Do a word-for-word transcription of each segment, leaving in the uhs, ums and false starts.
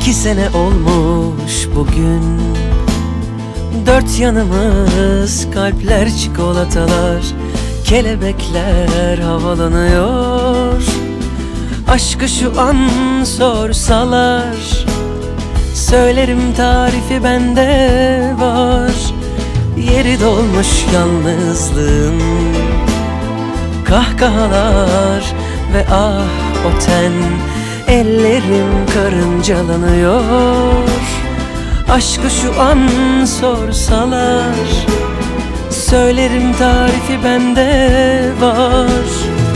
İki sene olmuş bugün, dört yanımız kalpler, çikolatalar, kelebekler havalanıyor. Aşkı şu an sorsalar, söylerim tarifi bende var. Yeri dolmuş yalnızlığın, kahkahalar ve ah o ten, ellerim karıncalanıyor. Aşkı şu an sorsalar, söylerim tarifi bende var.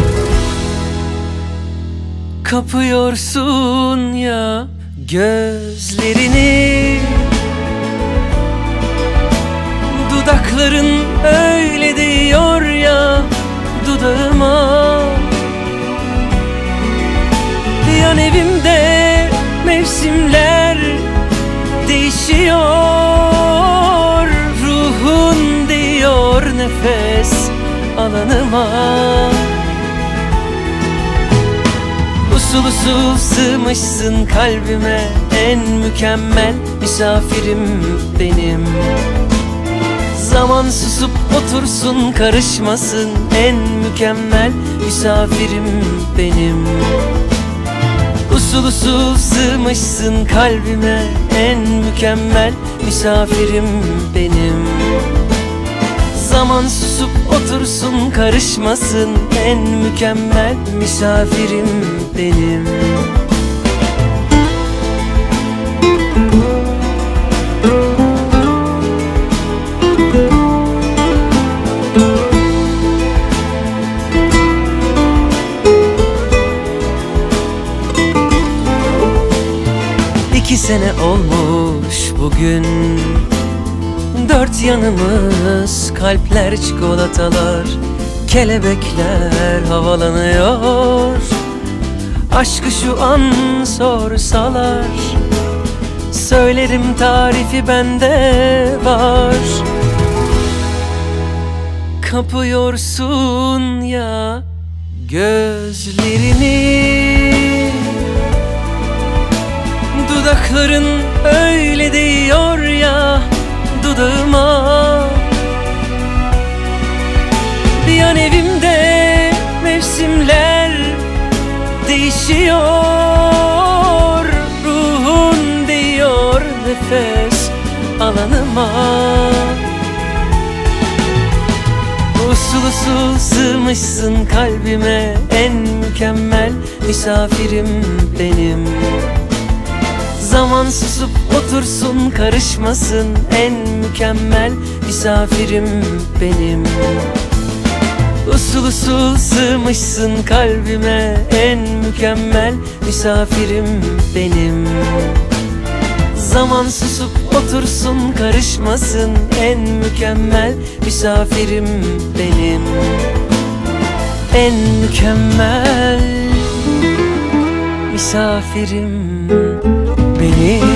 Kapıyorsun ya gözlerini, dudakların öyle diyor ya dudağıma. Yan evimde mevsimler değişiyor, ruhun diyor nefes alanıma. Usul usul sığmışsın kalbime, en mükemmel misafirim benim. Zaman susup otursun, karışmasın, en mükemmel misafirim benim. Usul usul sığmışsın kalbime, en mükemmel misafirim benim. Zaman susup otursun, karışmasın, en mükemmel misafirim benim. İki sene olmuş bugün, dört yanımız kalpler, çikolatalar, kelebekler havalanıyor. Aşkı şu an sorsalar, söylerim tarifi bende var. Kapıyorsun ya gözlerini, dudakların öyle diyor ya dudağıma. Yan evimde mevsimler değişiyor, ruhun diyor nefes alanıma. Usul usul sığmışsın kalbime, en mükemmel misafirim benim. Zaman susup otursun, karışmasın, en mükemmel misafirim benim. Usul usul sığmışsın kalbime, en mükemmel misafirim benim. Zaman susup otursun, karışmasın, en mükemmel misafirim benim. En mükemmel misafirim benim.